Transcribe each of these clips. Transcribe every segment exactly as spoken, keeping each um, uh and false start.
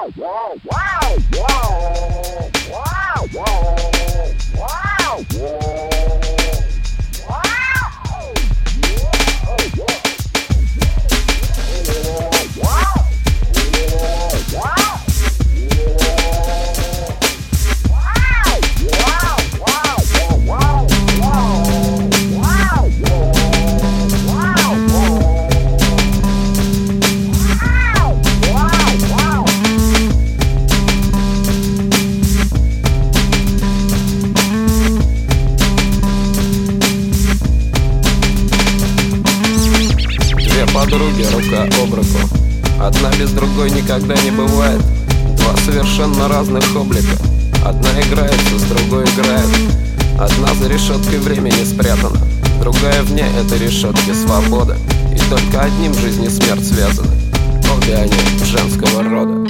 Подруги рука об руку, одна без другой никогда не бывает. Два совершенно разных облика, одна играется, с другой играет. Одна за решеткой времени спрятана, другая вне этой решетки свобода. И только одним жизнь и смерть связаны, обе они женского рода.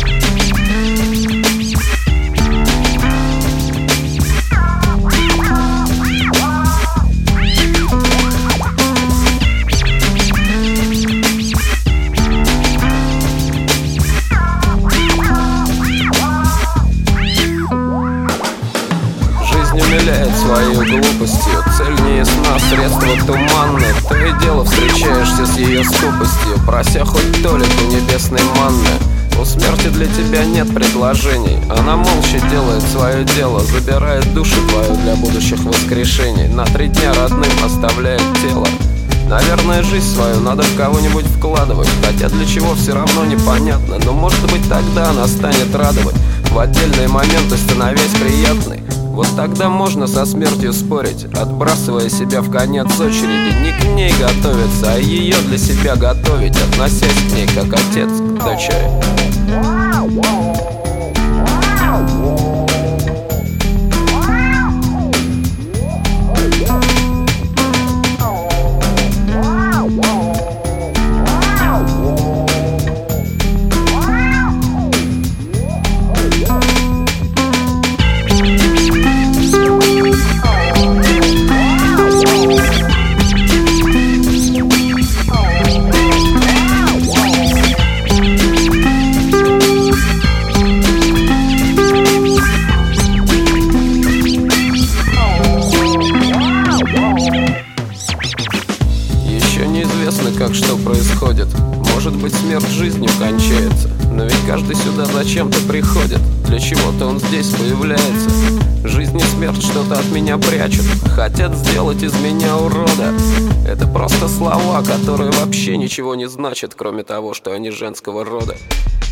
Умиляет своей глупостью, цель не ясна, средства туманны. То и дело встречаешься с ее скупостью, прося хоть толику небесной манны. У смерти для тебя нет предложений, она молча делает свое дело, забирает душу твою для будущих воскрешений. На три дня родным оставляет тело. Наверное, жизнь свою надо в кого-нибудь вкладывать, хотя для чего все равно непонятно. Но может быть тогда она станет радовать, в отдельные моменты становясь приятной. Вот тогда можно со смертью спорить, отбрасывая себя в конец очереди. Не к ней готовиться, а ее для себя готовить, относясь к ней как отец к дочери. Неизвестно, как что происходит. Может быть, смерть жизнью кончается, но ведь каждый сюда зачем-то приходит. Для чего-то он здесь появляется. Жизнь и смерть что-то от меня прячут, хотят сделать из меня урода. Это просто слова, которые вообще ничего не значат, кроме того, что они женского рода.